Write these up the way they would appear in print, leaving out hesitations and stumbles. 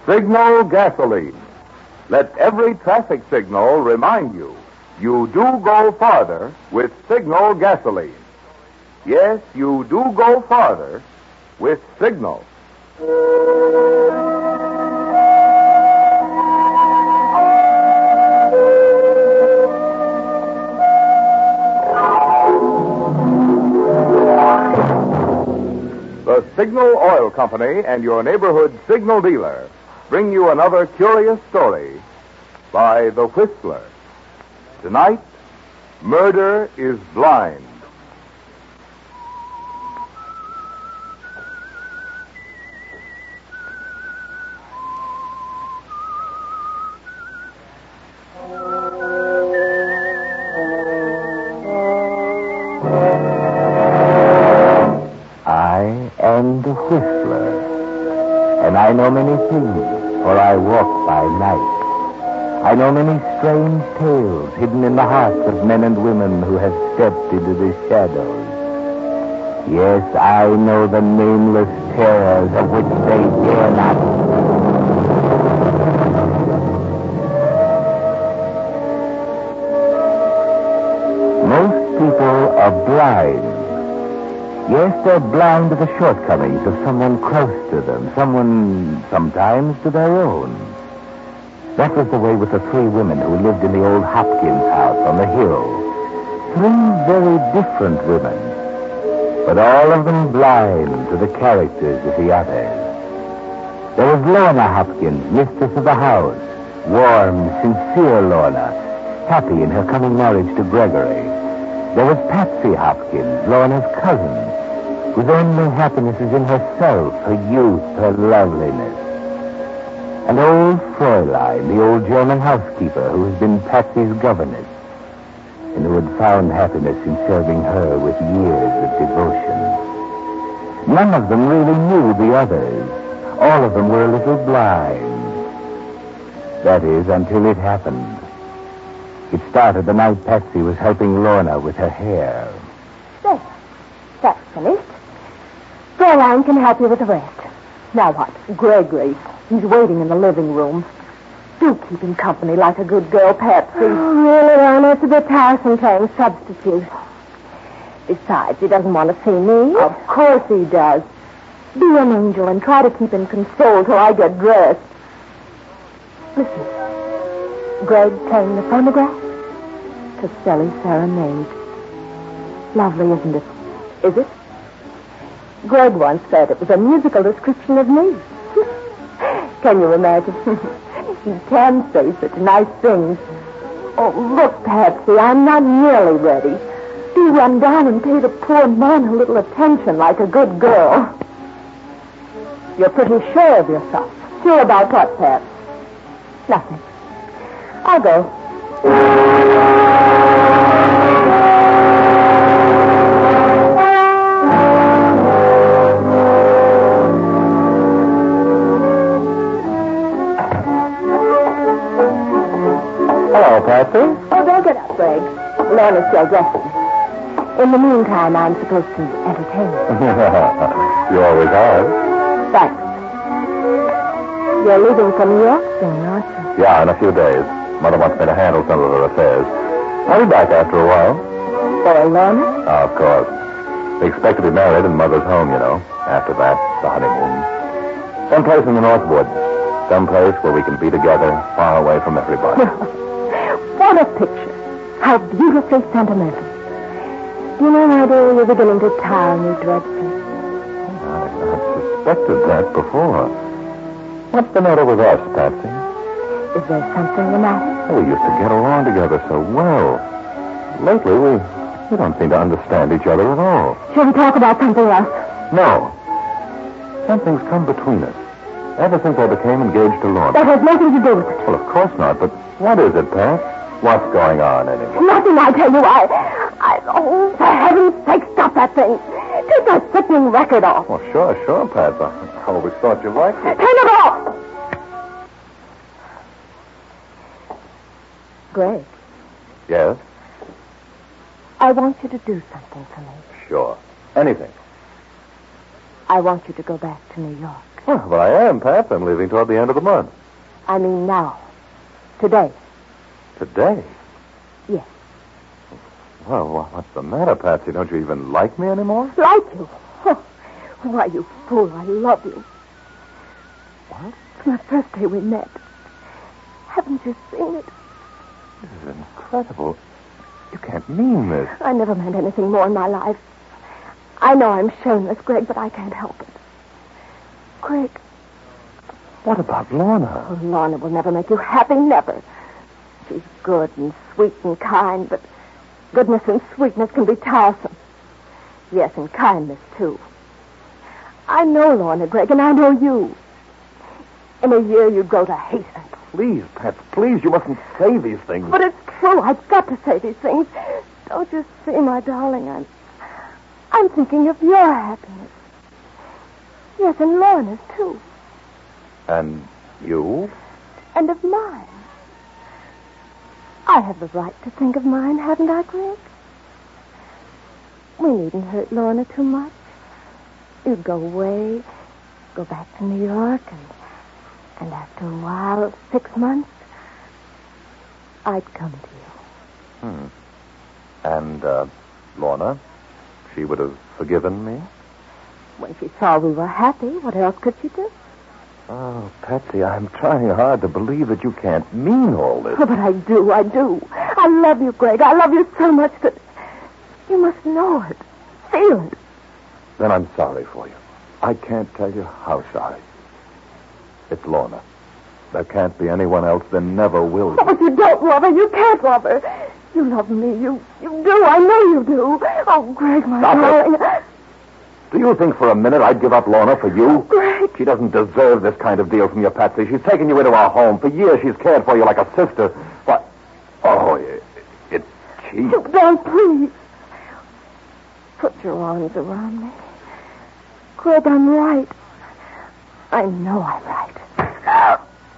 Signal gasoline. Let every traffic signal remind you, you do go farther with Signal gasoline. Yes, you do go farther with Signal. The Signal Oil Company and your neighborhood Signal dealer bring you another curious story by The Whistler. Tonight, Murder is Blind. And the Whistler. And I know many things, for I walk by night. I know many strange tales hidden in the hearts of men and women who have stepped into the shadows. Yes, I know the nameless terrors of which they dare not. Most people are blind. Yes, they're blind to the shortcomings of someone close to them, someone sometimes to their own. That was the way with the three women who lived in the old Hopkins house on the hill. Three very different women, but all of them blind to the characters of the others. There was Lorna Hopkins, mistress of the house, warm, sincere Lorna, happy in her coming marriage to Gregory. There was Patsy Hopkins, Lorna's cousin, whose only happiness is in herself, her youth, her loveliness. And old Fräulein, the old German housekeeper who has been Patsy's governess, and who had found happiness in serving her with years of devotion. None of them really knew the others. All of them were a little blind. That is, until it happened. It started the night Patsy was helping Lorna with her hair. There. That's finished. Fräulein can help you with the rest. Now what? Gregory. He's waiting in the living room. Do keep him company like a good girl, Patsy. Oh, really, Lorna? It's a bit tiresome playing substitute. Besides, he doesn't want to see me. Of course he does. Be an angel and try to keep him consoled till I get dressed. Listen. Greg playing the phonograph? Castelli's Serenade. Lovely, isn't it? Is it? Greg once said it was a musical description of me. Can you imagine? He can say such nice things. Oh, look, Patsy, I'm not nearly ready. Do run down and pay the poor man a little attention like a good girl. You're pretty sure of yourself. Sure about what, Pat? Nothing. I'll go. Hello, Patsy. Oh, don't get up, Greg. Lorna's still dressing. In the meantime, I'm supposed to entertain you. You always are. Thanks. You're leaving for New York soon, aren't you? Yeah, in a few days. Mother wants me to handle some of her affairs. I'll be back after a while. For Lorna? Oh, of course. We expect to be married in Mother's home, you know. After that, the honeymoon. Someplace in the North Woods. Someplace where we can be together, far away from everybody. What a picture. How beautifully sentimental. Do you know, my dear, you're beginning to tire me dreadfully. I suspected that before. What's the matter with us, Patsy? Is there something the matter? We used to get along together so well. Lately, we don't seem to understand each other at all. Shall we talk about something else? No. Something's come between us. Ever since I became engaged to Lorna. That has nothing to do with it. Well, of course not, but what is it, Pat? What's going on, anyway? Nothing, I tell you. Oh, for heaven's sake, stop that thing. Take that sickening record off. Well, sure, Pat. I always thought you liked it. Turn it off! Greg. Yes? I want you to do something for me. Sure. Anything. I want you to go back to New York. Well, but I am, Pat. I'm leaving toward the end of the month. I mean now. Today. Today? Yes. Well, what's the matter, Patsy? Don't you even like me anymore? Like you? Oh, why, you fool, I love you. What? From the first day we met. Haven't you seen it? This is incredible. You can't mean this. I never meant anything more in my life. I know I'm shameless, Greg, but I can't help it. Greg. What about Lorna? Oh, Lorna will never make you happy, never. She's good and sweet and kind, but goodness and sweetness can be tiresome. Yes, and kindness, too. I know Lorna, Greg, and I know you. In a year, you'd grow to hate her. Please, Pat, please, you mustn't say these things. But it's true. I've got to say these things. Don't you see, my darling, I'm thinking of your happiness. Yes, and Lorna's, too. And you? And of mine. I have the right to think of mine, haven't I, Greg? We needn't hurt Lorna too much. You'd go away, go back to New York, and after a while, 6 months, I'd come to you. And, Lorna, she would have forgiven me? When she saw we were happy, what else could she do? Oh, Patsy, I'm trying hard to believe that you can't mean all this. Oh, but I do. I love you, Greg. I love you so much that you must know it, feel it. Then I'm sorry for you. I can't tell you how sorry. It's Lorna. There can't be anyone else. There never will be. Oh, but you don't love her. You can't love her. You love me. You do. I know you do. Oh, Greg, my darling. Do you think for a minute I'd give up Lorna for you? Greg. She doesn't deserve this kind of deal from you, Patsy. She's taken you into our home. For years she's cared for you like a sister. What? Oh, it's cheap. You don't, please. Put your arms around me. Greg, I'm right. I know I'm right.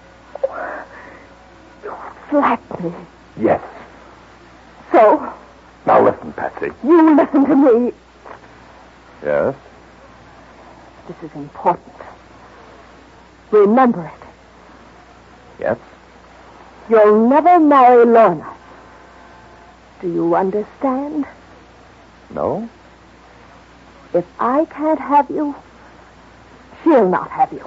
You slapped me. Yes. So? Now listen, Patsy. You listen to me. Yes? This is important. Remember it. Yes? You'll never marry Lorna. Do you understand? No? If I can't have you, she'll not have you.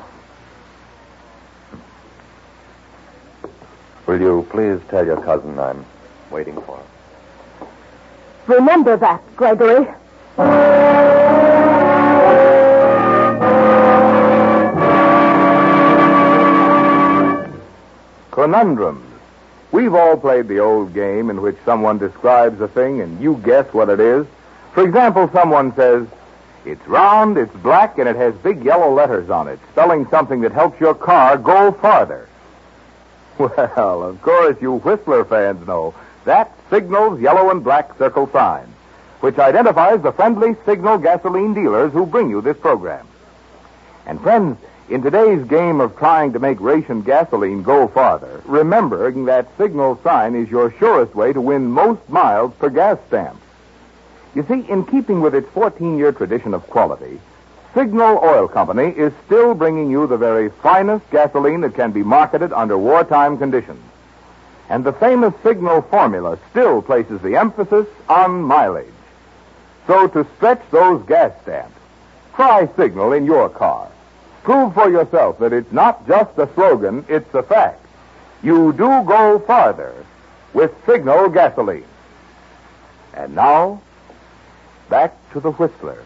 Will you please tell your cousin I'm waiting for her? Remember that, Gregory. Conundrums. We've all played the old game in which someone describes a thing and you guess what it is. For example, someone says, "It's round, it's black, and it has big yellow letters on it, spelling something that helps your car go farther." Well, of course, you Whistler fans know that's Signal's yellow and black circle sign, which identifies the friendly Signal gasoline dealers who bring you this program. And friends, in today's game of trying to make ration gasoline go farther, remembering that Signal sign is your surest way to win most miles per gas stamp. You see, in keeping with its 14-year tradition of quality, Signal Oil Company is still bringing you the very finest gasoline that can be marketed under wartime conditions. And the famous Signal formula still places the emphasis on mileage. So to stretch those gas stamps, try Signal in your car. Prove for yourself that it's not just a slogan, it's a fact. You do go farther with Signal gasoline. And now, back to the Whistler.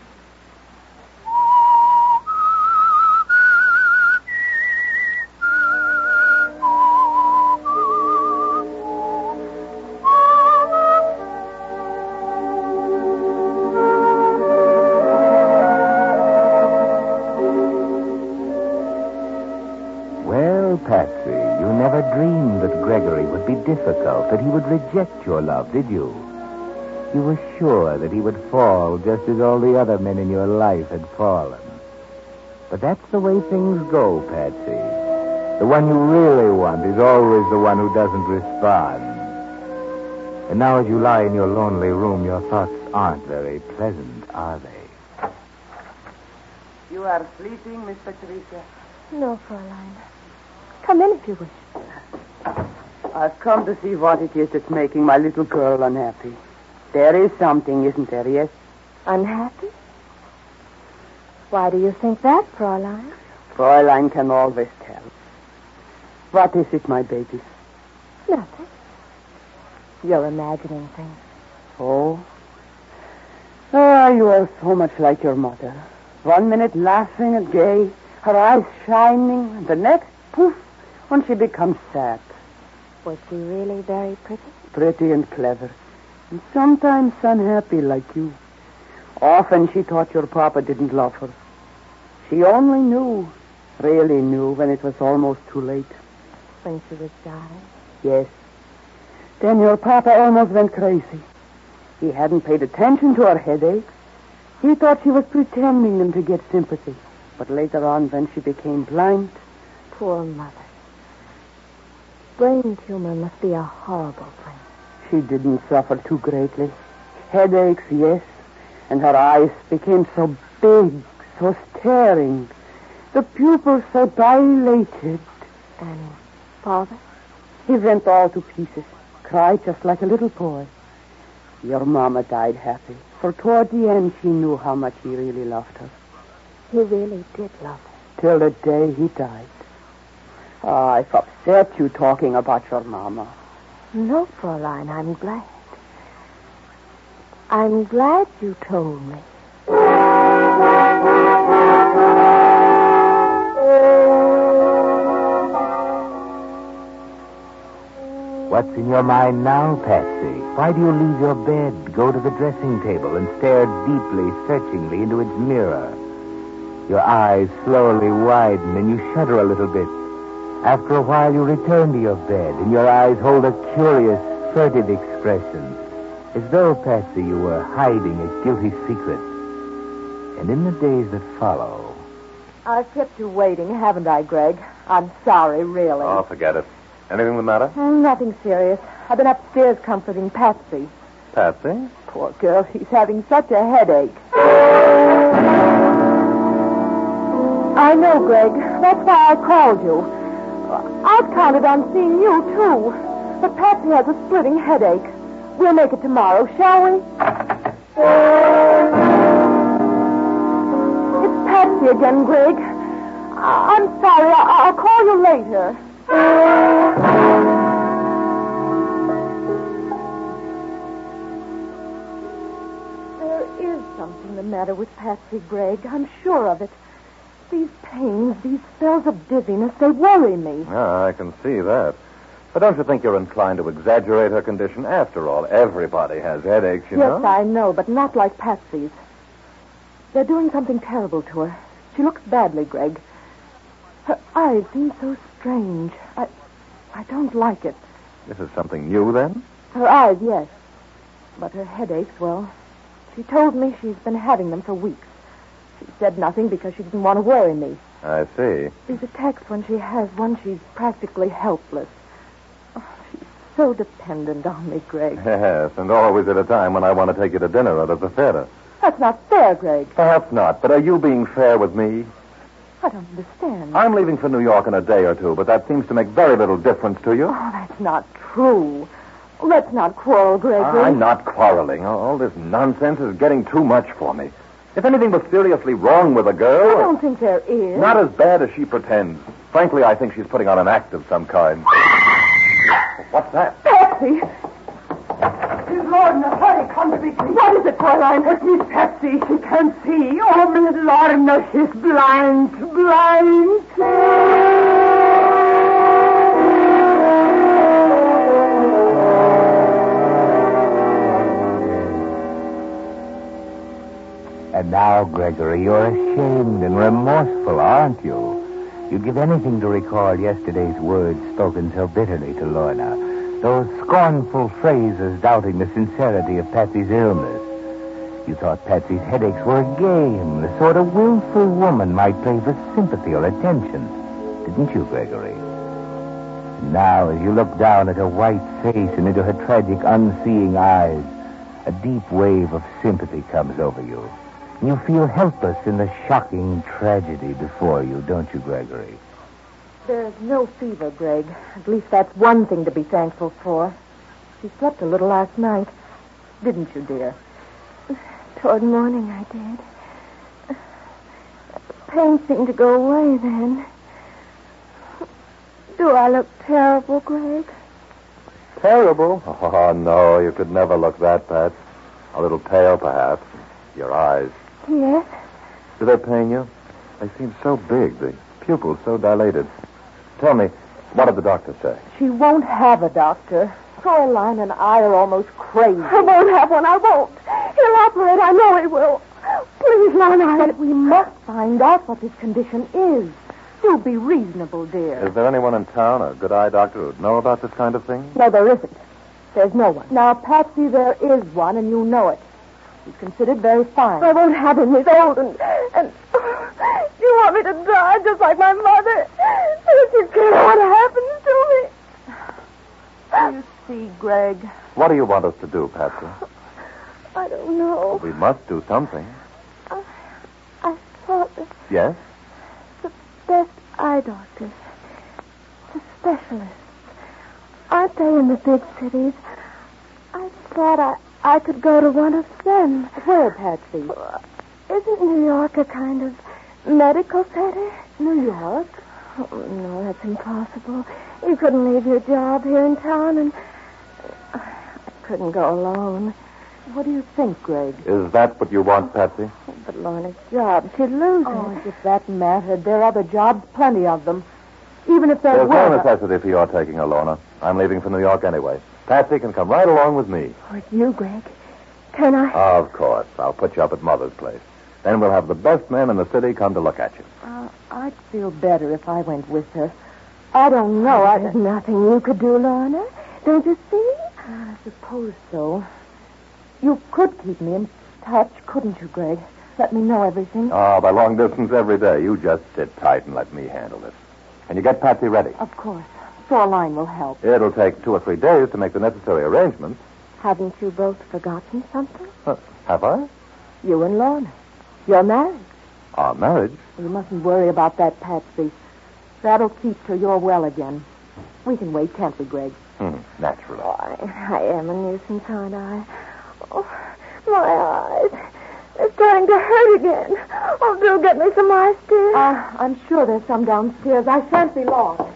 Patsy, you never dreamed that Gregory would be difficult, that he would reject your love, did you? You were sure that he would fall just as all the other men in your life had fallen. But that's the way things go, Patsy. The one you really want is always the one who doesn't respond. And now as you lie in your lonely room, your thoughts aren't very pleasant, are they? You are sleeping, Miss Patricia? No, Fräulein. Come in if you wish. I've come to see what it is that's making my little girl unhappy. There is something, isn't there, yes? Unhappy? Why do you think that, Fräulein? Fräulein can always tell. What is it, my baby? Nothing. You're imagining things. Oh? Ah, you are so much like your mother. 1 minute laughing and gay, her eyes shining, and the next, poof, when she becomes sad. Was she really very pretty? Pretty and clever, and sometimes unhappy like you. Often she thought your papa didn't love her. She only knew, really knew, when it was almost too late. When she was dying? Yes. Then your papa almost went crazy. He hadn't paid attention to her headaches. He thought she was pretending them to get sympathy. But later on, when she became blind... Poor mother. Brain tumor must be a horrible thing. She didn't suffer too greatly. Headaches, yes. And her eyes became so big, so staring. The pupils so dilated. And father? He went all to pieces. Cried just like a little boy. Your mama died happy. For toward the end, she knew how much he really loved her. He really did love her. Till the day he died. Oh, I've upset you talking about your mama. No, Fräulein, I'm glad. I'm glad you told me. What's in your mind now, Patsy? Why do you leave your bed, go to the dressing table, and stare deeply, searchingly into its mirror? Your eyes slowly widen, and you shudder a little bit. After a while, you return to your bed, and your eyes hold a curious, furtive expression, as though, Patsy, you were hiding a guilty secret. And in the days that follow... I've kept you waiting, haven't I, Greg? I'm sorry, really. Oh, forget it. Anything the matter? Nothing serious. I've been upstairs comforting Patsy. Patsy? Poor girl, she's having such a headache. I know, Greg. That's why I called you. I'd counted on seeing you, too. But Patsy has a splitting headache. We'll make it tomorrow, shall we? It's Patsy again, Greg. I'm sorry. I'll call you later. There is something the matter with Patsy, Greg. I'm sure of it. These pains, these spells of dizziness, they worry me. Yeah, I can see that. But don't you think you're inclined to exaggerate her condition? After all, everybody has headaches, you know. Yes, I know, but not like Patsy's. They're doing something terrible to her. She looks badly, Greg. Her eyes seem so strange. I don't like it. This is something new, then? Her eyes, yes. But her headaches, well, she told me she's been having them for weeks. She said nothing because she didn't want to worry me. I see. These attacks, when she has one, she's practically helpless. Oh, she's so dependent on me, Greg. Yes, and always at a time when I want to take you to dinner or to the theater. That's not fair, Greg. Perhaps not, but are you being fair with me? I don't understand. I'm leaving for New York in a day or two, but that seems to make very little difference to you. Oh, that's not true. Let's not quarrel, Gregory. I'm not quarreling. All this nonsense is getting too much for me. If anything was seriously wrong with a girl... I don't think there is. Not as bad as she pretends. Frankly, I think she's putting on an act of some kind. What's that? Patsy! Miss Lorna, hurry, come quickly. What is it, Fräulein? It's Miss Patsy. She can't see. Oh, Miss Lorna, she's blind. And now, Gregory, you're ashamed and remorseful, aren't you? You'd give anything to recall yesterday's words spoken so bitterly to Lorna. Those scornful phrases doubting the sincerity of Patsy's illness. You thought Patsy's headaches were a game, the sort a willful woman might play for sympathy or attention. Didn't you, Gregory? And now, as you look down at her white face and into her tragic, unseeing eyes, a deep wave of sympathy comes over you. You feel helpless in the shocking tragedy before you, don't you, Gregory? There's no fever, Greg. At least that's one thing to be thankful for. She slept a little last night. Didn't you, dear? Toward morning, I did. Pain seemed to go away then. Do I look terrible, Greg? Terrible? Oh, no, you could never look that bad. A little pale, perhaps. Your eyes. Yes. Do they pain you? They seem so big, the pupils so dilated. Tell me, what did the doctor say? She won't have a doctor. Fräulein and I are almost crazy. I won't have one. I won't. He'll operate. I know he will. Please, Lorna. But we must find out what this condition is. Do be reasonable, dear. Is there anyone in town, a good eye doctor, who'd know about this kind of thing? No, there isn't. There's no one. Now, Patsy, there is one, and you know it. He's considered very fine. I won't have him. He's old and you want me to die just like my mother? Don't you care what happens to me? You see, Greg. What do you want us to do, Patsy? I don't know. We must do something. I thought that Yes? the best eye doctors, the specialists, aren't they in the big cities? I thought I could go to one of them. Where, Patsy? Isn't New York a kind of medical center? New York? Oh, no, that's impossible. You couldn't leave your job here in town, and I couldn't go alone. What do you think, Greg? Is that what you want, Patsy? But Lorna's job, she'd lose Oh, it. as if that mattered. There are other jobs, plenty of them. Even if there There's were... no necessity for your taking her, Lorna. I'm leaving for New York anyway. Patsy can come right along with me. With you, Greg. Can I? Of course. I'll put you up at Mother's place. Then we'll have the best men in the city come to look at you. I'd feel better if I went with her. I don't know. There's nothing you could do, Lorna. Don't you see? I suppose so. You could keep me in touch, couldn't you, Greg? Let me know everything. Oh, by long distance every day. You just sit tight and let me handle it. Can you get Patsy ready? Of course. Fräulein will help. It'll take 2 or 3 days to make the necessary arrangements. Haven't you both forgotten something? Have I? You and Lorna. You're married. Our marriage? You mustn't worry about that, Patsy. That'll keep till you're well again. We can wait, can't we, Greg? Naturally. I am a nuisance, aren't I? Oh, my eyes. They're starting to hurt again. Oh, do get me some ice, dear. I'm sure there's some downstairs. I shan't be long.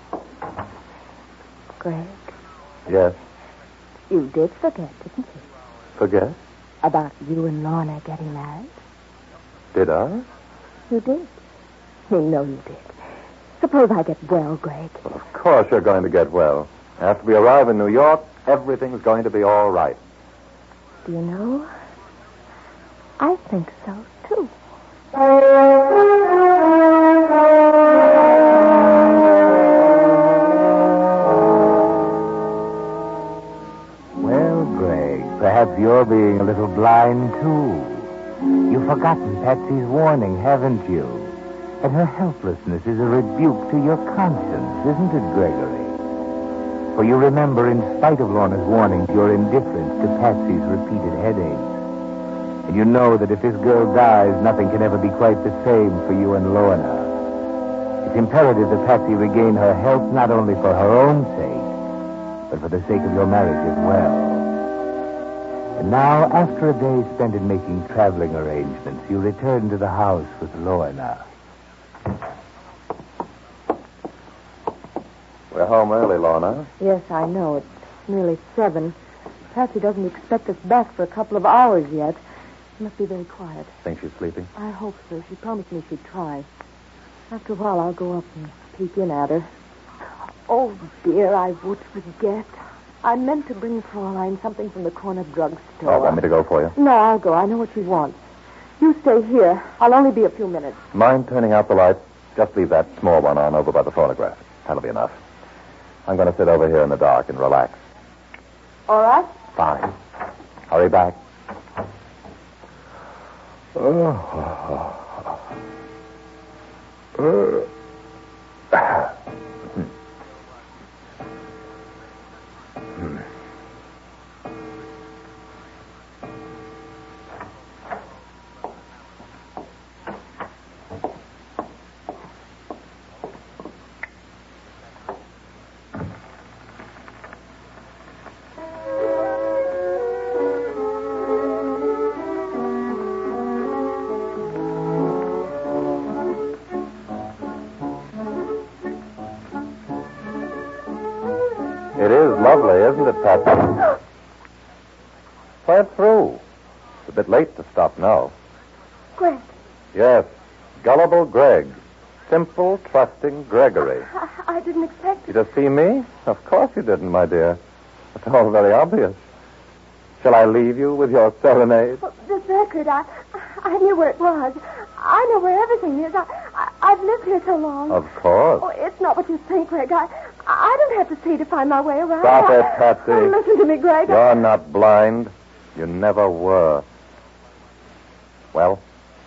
Greg, Yes. you did forget, didn't you? Forget? About you and Lorna getting married? Did I? You did. You know you did. Suppose I get well, Greg. Well, of course you're going to get well. After we arrive in New York, everything's going to be all right. Do you know? I think so, too. Well, Greg, perhaps you're being a little blind, too. You've forgotten Patsy's warning, haven't you? And her helplessness is a rebuke to your conscience, isn't it, Gregory? For you remember, in spite of Lorna's warnings, your indifference to Patsy's repeated headaches. And you know that if this girl dies, nothing can ever be quite the same for you and Lorna. It's imperative that Patsy regain her health not only for her own sake, but for the sake of your marriage as well. And now, after a day spent in making traveling arrangements, you return to the house with Lorna. We're home early, Lorna. Yes, I know. It's nearly 7. Patsy doesn't expect us back for a couple of hours yet. She must be very quiet. Think she's sleeping? I hope so. She promised me she'd try. After a while, I'll go up and peek in at her. Oh, dear, I would forget. I meant to bring Fräulein something from the corner drugstore. Oh, want me to go for you? No, I'll go. I know what she wants. You stay here. I'll only be a few minutes. Mind turning out the light? Just leave that small one on over by the phonograph. That'll be enough. I'm going to sit over here in the dark and relax. All right? Fine. Hurry back. It is lovely, isn't it, Patsy? Play it through. It's a bit late to stop now. Greg. Yes, gullible Greg. Simple, trusting Gregory. I didn't expect You just see me? Of course you didn't, my dear. It's all very obvious. Shall I leave you with your serenade? Well, this record, I knew where it was. I know where everything is. I've lived here so long. Of course. Oh, it's not what you think, Greg. I don't have to see to find my way around. Stop it, Patsy. Oh, listen to me, Greg. You're not blind. You never were. Well?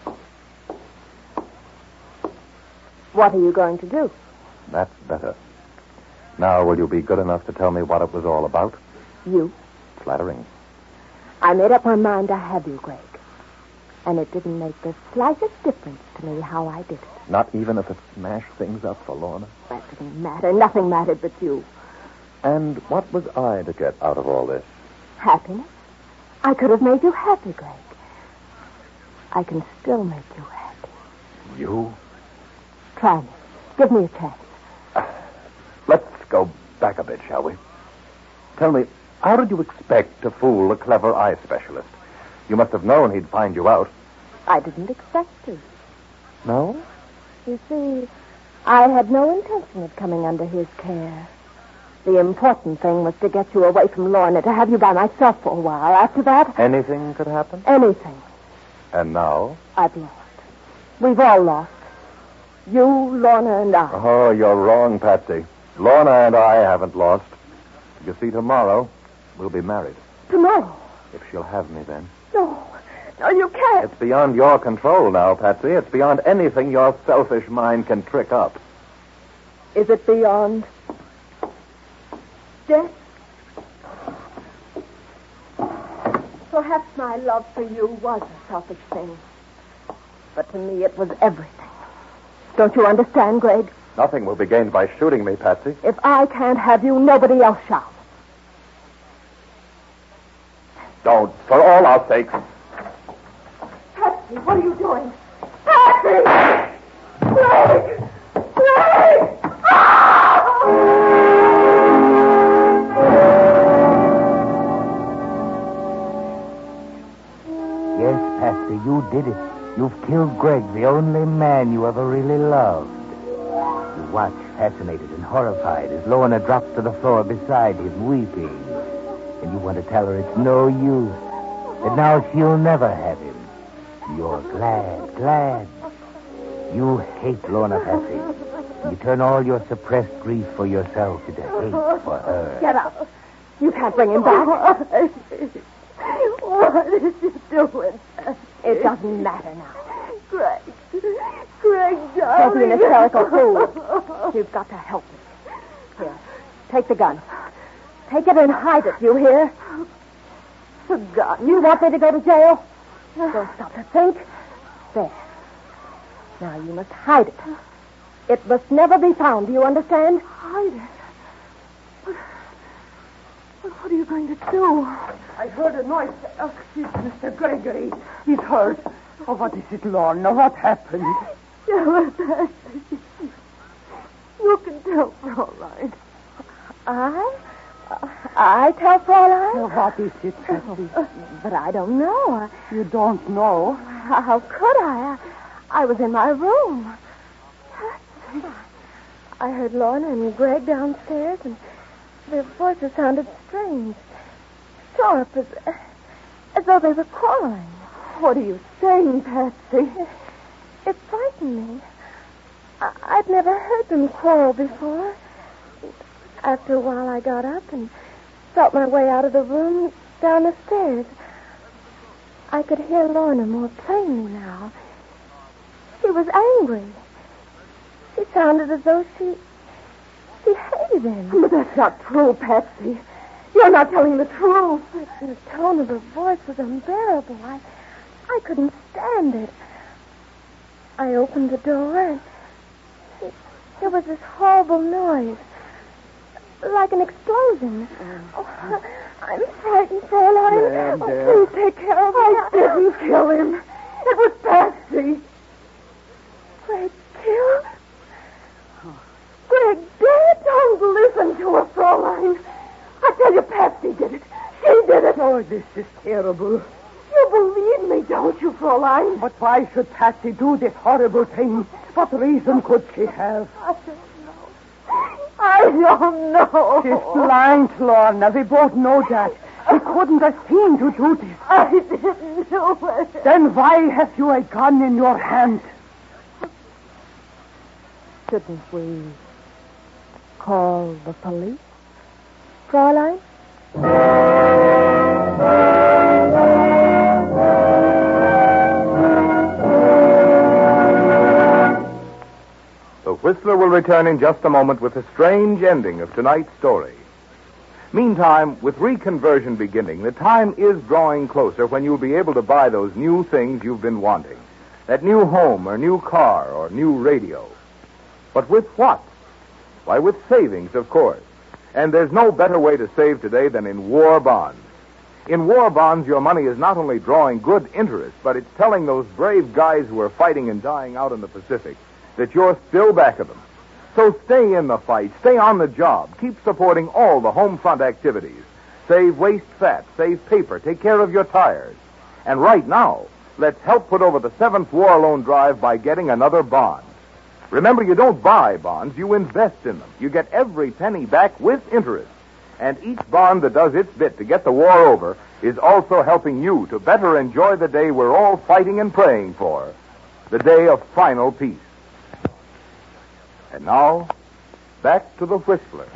What are you going to do? That's better. Now, will you be good enough to tell me what it was all about? You. Flattering. I made up my mind to have you, Greg. And it didn't make the slightest difference to me how I did it. Not even if it smashed things up for Lorna? That didn't matter. Nothing mattered but you. And what was I to get out of all this? Happiness? I could have made you happy, Greg. I can still make you happy. You? Try me. Give me a chance. Let's go back a bit, shall we? Tell me, how did you expect to fool a clever eye specialist? You must have known he'd find you out. I didn't expect to. No? You see, I had no intention of coming under his care. The important thing was to get you away from Lorna, to have you by myself for a while. After that... Anything could happen? Anything. And now? I've lost. We've all lost. You, Lorna, and I. Oh, you're wrong, Patsy. Lorna and I haven't lost. You see, tomorrow, we'll be married. Tomorrow? If she'll have me then. No. No, you can't. It's beyond your control now, Patsy. It's beyond anything your selfish mind can trick up. Is it beyond death? Perhaps my love for you was a selfish thing. But to me, it was everything. Don't you understand, Greg? Nothing will be gained by shooting me, Patsy. If I can't have you, nobody else shall. Don't, for all our sakes. Patsy, what are you doing? Patsy! Greg! Greg! Yes, Patsy, you did it. You've killed Greg, the only man you ever really loved. You watch, fascinated and horrified, as Lorna drops to the floor beside him, weeping. And you want to tell her it's no use, that now she'll never have him. You're glad. You hate Lorna, Patsy. You turn all your suppressed grief for yourself into hate for her. Get up. You can't bring him back. What is you doing? It doesn't matter now. Greg, darling. Don't be an hysterical fool. You've got to help me. Here, take the gun. Take it and hide it, you hear? The gun? You want me to go to jail? Don't stop to think. There. Now you must hide it. It must never be found, do you understand? Hide it? But what are you going to do? I heard a noise. Oh, it's Mr. Gregory. He's hurt. Oh, what is it, Lorna? What happened? Tell us, Patsy. You can tell Fraulein. I tell Fraulein? Oh, what is it, Patsy? But I don't know. You don't know? How could I? I was in my room. Patsy. I heard Lorna and Greg downstairs, and their voices sounded strange. Sharp, as though they were quarreling. What are you saying, Patsy? It frightened me. I'd never heard them quarrel before. After a while, I got up and felt my way out of the room down the stairs. I could hear Lorna more plainly now. She was angry. She sounded as though she hated him. But that's not true, Patsy. You're not telling the truth. The tone of her voice was unbearable. I couldn't stand it. I opened the door and there was this horrible noise. Like an explosion. Oh, I'm frightened, Fraulein. Please take care of me. I didn't kill him. It was Patsy. Greg killed? Greg dead? Don't listen to her, Fraulein. This is terrible. You believe me, don't you, Fräulein? But why should Patsy do this horrible thing? What reason could she have? I don't know. She's blind, Lorna. We both know that. She couldn't have seen to do this. I didn't do it. Then why have you a gun in your hand? Shouldn't we call the police, Fräulein? The Whistler will return in just a moment with the strange ending of tonight's story. Meantime, with reconversion beginning, the time is drawing closer when you'll be able to buy those new things you've been wanting. That new home or new car or new radio. But with what? Why, with savings, of course. And there's no better way to save today than in war bonds. In war bonds, your money is not only drawing good interest, but it's telling those brave guys who are fighting and dying out in the Pacific that you're still back of them. So stay in the fight, stay on the job, keep supporting all the home front activities. Save waste fat, save paper, take care of your tires. And right now, let's help put over the 7th War Loan Drive by getting another bond. Remember, you don't buy bonds, you invest in them. You get every penny back with interest. And each bond that does its bit to get the war over is also helping you to better enjoy the day we're all fighting and praying for. The day of final peace. And now, back to the Whistler.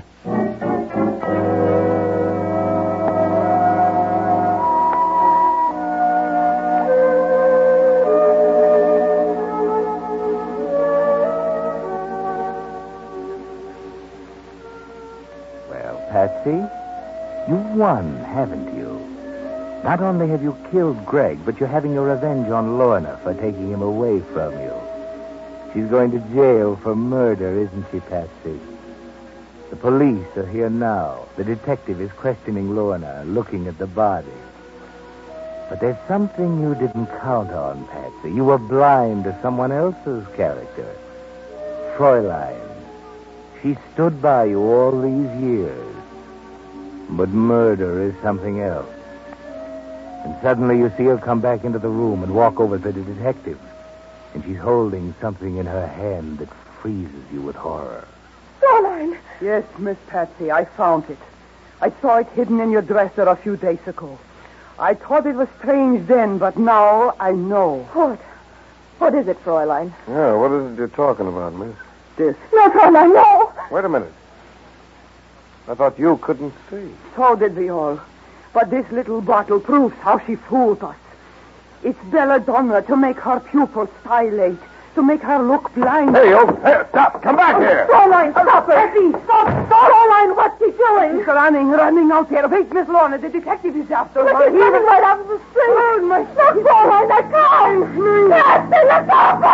Well, Patsy, you've won, haven't you? Not only have you killed Greg, but you're having your revenge on Lorna for taking him away from you. She's going to jail for murder, isn't she, Patsy? The police are here now. The detective is questioning Lorna, looking at the body. But there's something you didn't count on, Patsy. You were blind to someone else's character. Fräulein. She stood by you all these years. But murder is something else. And suddenly you see her come back into the room and walk over to the detective. And she's holding something in her hand that freezes you with horror. Fräulein! Yes, Miss Patsy, I found it. I saw it hidden in your dresser a few days ago. I thought it was strange then, but now I know. What is it, Fräulein? Yeah, what is it you're talking about, miss? This. No, Fräulein, no! Wait a minute. I thought you couldn't see. So did we all. But this little bottle proves how she fooled us. It's belladonna to make her pupils dilate, to make her look blind. Hey, stop! Come back here! Fräulein, stop her! Eddie, stop! Fräulein, what's she doing? She's running out there. Wait, Miss Lorna, the detective is after her. She's running right out of the street. Oh, my... Look, Fräulein, that car! Patsy, look out,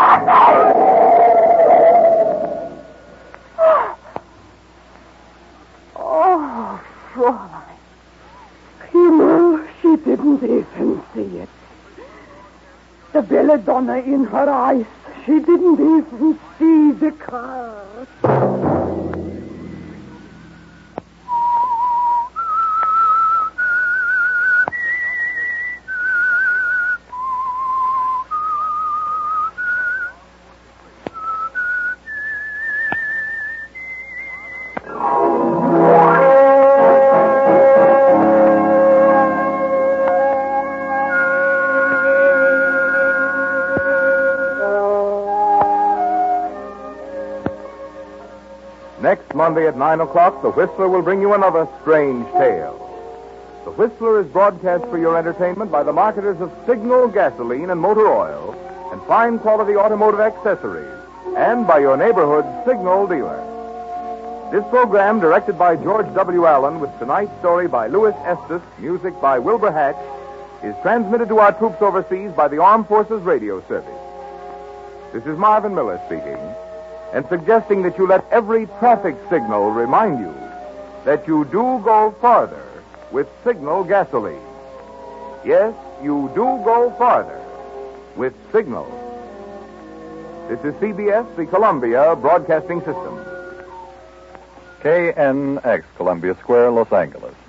Patsy! Oh, Fräulein. Himmel, she didn't even see it. The belladonna in her eyes. She didn't even see the car. Next Monday at 9 o'clock, The Whistler will bring you another strange tale. The Whistler is broadcast for your entertainment by the marketers of Signal gasoline and motor oil and fine quality automotive accessories, and by your neighborhood Signal dealer. This program, directed by George W. Allen, with tonight's story by Louis Estes, music by Wilbur Hatch, is transmitted to our troops overseas by the Armed Forces Radio Service. This is Marvin Miller speaking, and suggesting that you let every traffic signal remind you that you do go farther with Signal gasoline. Yes, you do go farther with Signal. This is CBS, the Columbia Broadcasting System. KNX, Columbia Square, Los Angeles.